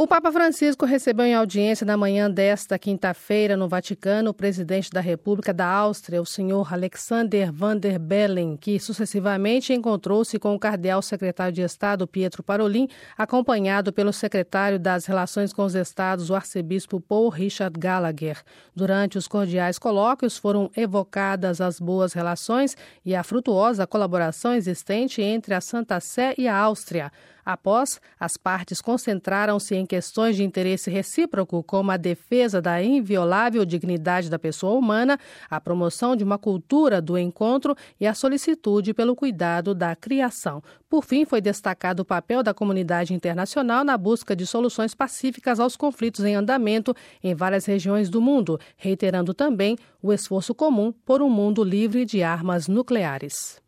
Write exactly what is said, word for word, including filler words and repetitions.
O Papa Francisco recebeu em audiência na manhã desta quinta-feira no Vaticano o presidente da República da Áustria, o senhor Alexander Van der Bellen, que sucessivamente encontrou-se com o cardeal secretário de Estado Pietro Parolin, acompanhado pelo secretário das Relações com os Estados, o arcebispo Paul Richard Gallagher. Durante os cordiais colóquios foram evocadas as boas relações e a frutuosa colaboração existente entre a Santa Sé e a Áustria. Após, as partes concentraram-se em questões de interesse recíproco, como a defesa da inviolável dignidade da pessoa humana, a promoção de uma cultura do encontro e a solicitude pelo cuidado da criação. Por fim, foi destacado o papel da comunidade internacional na busca de soluções pacíficas aos conflitos em andamento em várias regiões do mundo, reiterando também o esforço comum por um mundo livre de armas nucleares.